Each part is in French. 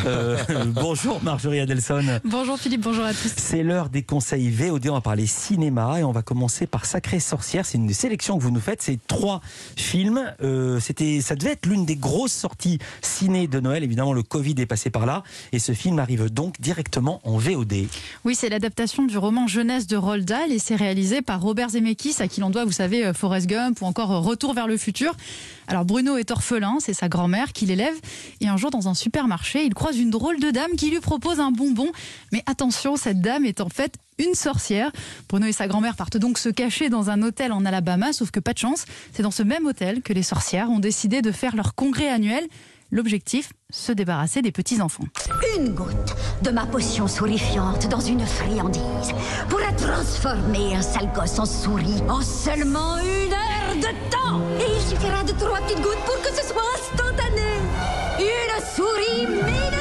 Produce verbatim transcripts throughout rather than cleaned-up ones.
Euh, bonjour Marjorie Adelson. Bonjour Philippe, bonjour à tous. C'est l'heure des conseils V O D, on va parler cinéma et on va commencer par Sacrée Sorcière. C'est une sélection que vous nous faites, c'est trois films. Euh, c'était, ça devait être l'une des grosses sorties ciné de Noël. Évidemment, le Covid est passé par là et ce film arrive donc directement en V O D. Oui, c'est l'adaptation du roman jeunesse de Roald Dahl et c'est réalisé par Robert Zemeckis, à qui l'on doit, vous savez, Forrest Gump ou encore Retour vers le futur. Alors Bruno est orphelin, c'est sa grand-mère qui l'élève et un jour dans un supermarché, il croise une drôle de dame qui lui propose un bonbon. Mais attention, cette dame est en fait une sorcière. Bruno et sa grand-mère partent donc se cacher dans un hôtel en Alabama, sauf que pas de chance, c'est dans ce même hôtel que les sorcières ont décidé de faire leur congrès annuel. L'objectif, se débarrasser des petits-enfants. Une goutte de ma potion sourifiante dans une friandise pourrait transformer un sale gosse en souris en seulement une heure de temps. Et il suffira de trois petites gouttes pour que ce soit instantané. Une souris minute.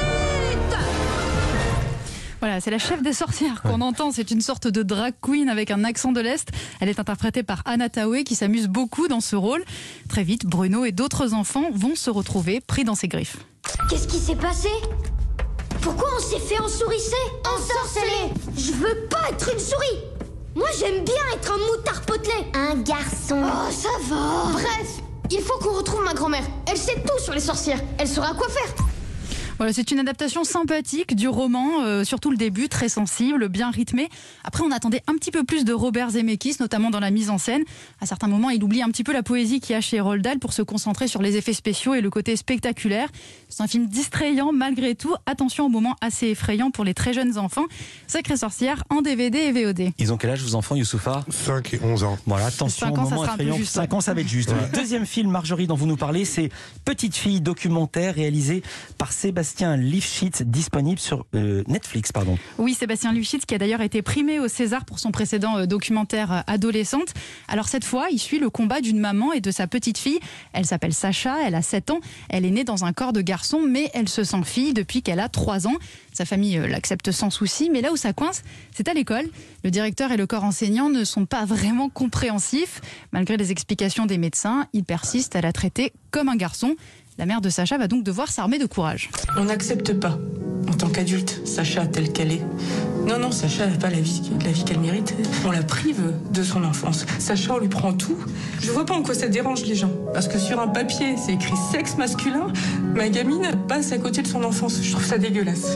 Voilà, c'est la chef des sorcières qu'on entend. C'est une sorte de drag queen avec un accent de l'Est. Elle est interprétée par Anna Thaoué qui s'amuse beaucoup dans ce rôle. Très vite, Bruno et d'autres enfants vont se retrouver pris dans ses griffes. Qu'est-ce qui s'est passé? Pourquoi on s'est fait ensouricer? Ensorceler? Je veux pas être une souris. Moi, j'aime bien être un moutard potelé. Un garçon. Oh, ça va. Bref, il faut qu'on retrouve ma grand-mère. Elle sait tout sur les sorcières. Elle saura quoi faire. Voilà, c'est une adaptation sympathique du roman, euh, surtout le début, très sensible, bien rythmé. Après, on attendait un petit peu plus de Robert Zemeckis, notamment dans la mise en scène. À certains moments, il oublie un petit peu la poésie qu'il y a chez Roald Dahl pour se concentrer sur les effets spéciaux et le côté spectaculaire. C'est un film distrayant malgré tout. Attention aux moments assez effrayants pour les très jeunes enfants. Sacrée Sorcière en D V D et V O D. Ils ont quel âge vos enfants, Youssoufa? cinq et onze ans. Voilà, attention cinq aux ans, ça moments sera un peu effrayants. juste. cinq ans, ça va être juste. Le deuxième film, Marjorie, dont vous nous parlez, c'est Petite fille documentaire réalisé par Sébastien Lifshitz, disponible sur euh, Netflix, pardon. Oui, Sébastien Lifshitz qui a d'ailleurs été primé au César pour son précédent euh, documentaire euh, adolescente. Alors cette fois, il suit le combat d'une maman et de sa petite fille. Elle s'appelle Sacha, elle a sept ans. Elle est née dans un corps de garçon, mais elle se sent fille depuis qu'elle a trois ans. Sa famille euh, l'accepte sans souci, mais là où ça coince, c'est à l'école. Le directeur et le corps enseignant ne sont pas vraiment compréhensifs. Malgré les explications des médecins, ils persistent à la traiter comme un garçon. La mère de Sacha va donc devoir s'armer de courage. On n'accepte pas, en tant qu'adulte, Sacha telle qu'elle est. Non, non, Sacha n'a pas la vie, la vie qu'elle mérite. On la prive de son enfance. Sacha, on lui prend tout. Je vois pas en quoi ça dérange les gens. Parce que sur un papier, c'est écrit sexe masculin. Ma gamine passe à côté de son enfance. Je trouve ça dégueulasse.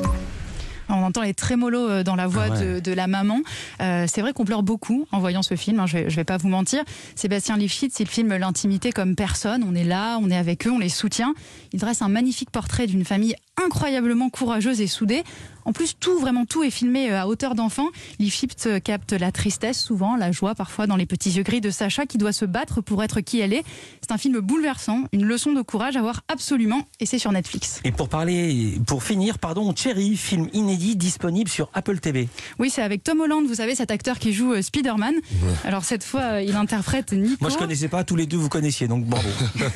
On entend les trémolos dans la voix ah ouais. de, de la maman. Euh, c'est vrai qu'on pleure beaucoup en voyant ce film, hein, je ne vais, je vais pas vous mentir. Sébastien Lifshitz, il filme l'intimité comme personne. On est là, on est avec eux, on les soutient. Il dresse un magnifique portrait d'une famille incroyablement courageuse et soudée. En plus, tout, vraiment tout est filmé à hauteur d'enfant. Lifshitz capte la tristesse souvent, la joie parfois dans les petits yeux gris de Sacha qui doit se battre pour être qui elle est. C'est un film bouleversant, une leçon de courage à voir absolument, et c'est sur Netflix. Et pour parler, pour finir, pardon, Cherry, film inédit disponible sur Apple T V. Oui, c'est avec Tom Holland, vous savez, cet acteur qui joue Spider-Man. Ouais. Alors cette fois, il interprète Nico. Moi je connaissais pas, tous les deux vous connaissiez, donc bravo.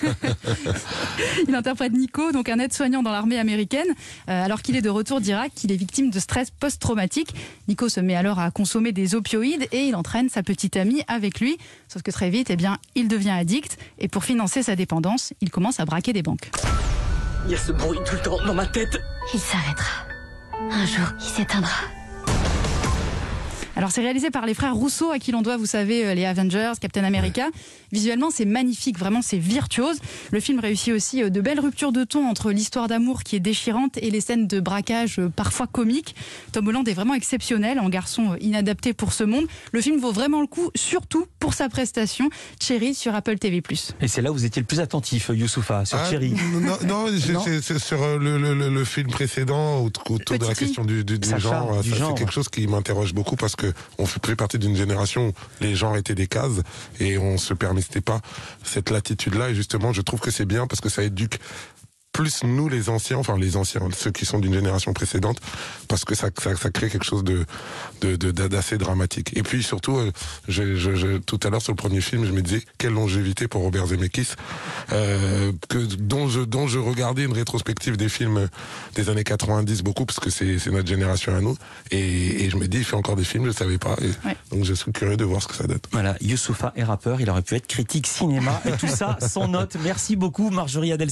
Il interprète Nico, donc un aide-soignant dans l'armée américaine. Euh, alors qu'il est de retour d'Irak, il est victime de stress post-traumatique. Nico se met alors à consommer des opioïdes et il entraîne sa petite amie avec lui. Sauf que très vite, eh bien, il devient addict et pour financer sa dépendance, il commence à braquer des banques. Il y a ce bruit tout le temps dans ma tête. Il s'arrêtera. Un jour, il s'éteindra. Alors c'est réalisé par les frères Rousseau, à qui l'on doit, vous savez, les Avengers, Captain America. Visuellement, c'est magnifique, vraiment, c'est virtuose. Le film réussit aussi de belles ruptures de ton entre l'histoire d'amour qui est déchirante et les scènes de braquage parfois comiques. Tom Holland est vraiment exceptionnel, en garçon inadapté pour ce monde. Le film vaut vraiment le coup, surtout pour sa prestation. Cherry sur Apple T V plus. Et c'est là où vous étiez le plus attentif, Youssoufa, sur ah, Cherry. Non, non, non c'est sur le, le, le, le film précédent, autour de la question du, du, du Sacha, genre. du ça, genre. C'est quelque chose qui m'interroge beaucoup parce que on fait partie d'une génération où les genres étaient des cases et on se permettait pas cette latitude-là. Et justement, je trouve que c'est bien parce que ça éduque plus nous les anciens, enfin les anciens, ceux qui sont d'une génération précédente, parce que ça, ça, ça crée quelque chose de, de, de d'assez dramatique. Et puis surtout, euh, je, je, je, tout à l'heure sur le premier film, je me disais quelle longévité pour Robert Zemeckis, euh, que dont je dont je regardais une rétrospective des films des années quatre-vingt-dix beaucoup, parce que c'est c'est notre génération à nous. Et, et je me dis, il fait encore des films, je savais pas. Et ouais. Donc je suis curieux de voir ce que ça donne. Voilà, Youssoufa est rappeur, il aurait pu être critique cinéma et tout ça sans note. Merci beaucoup, Marjorie Adelson.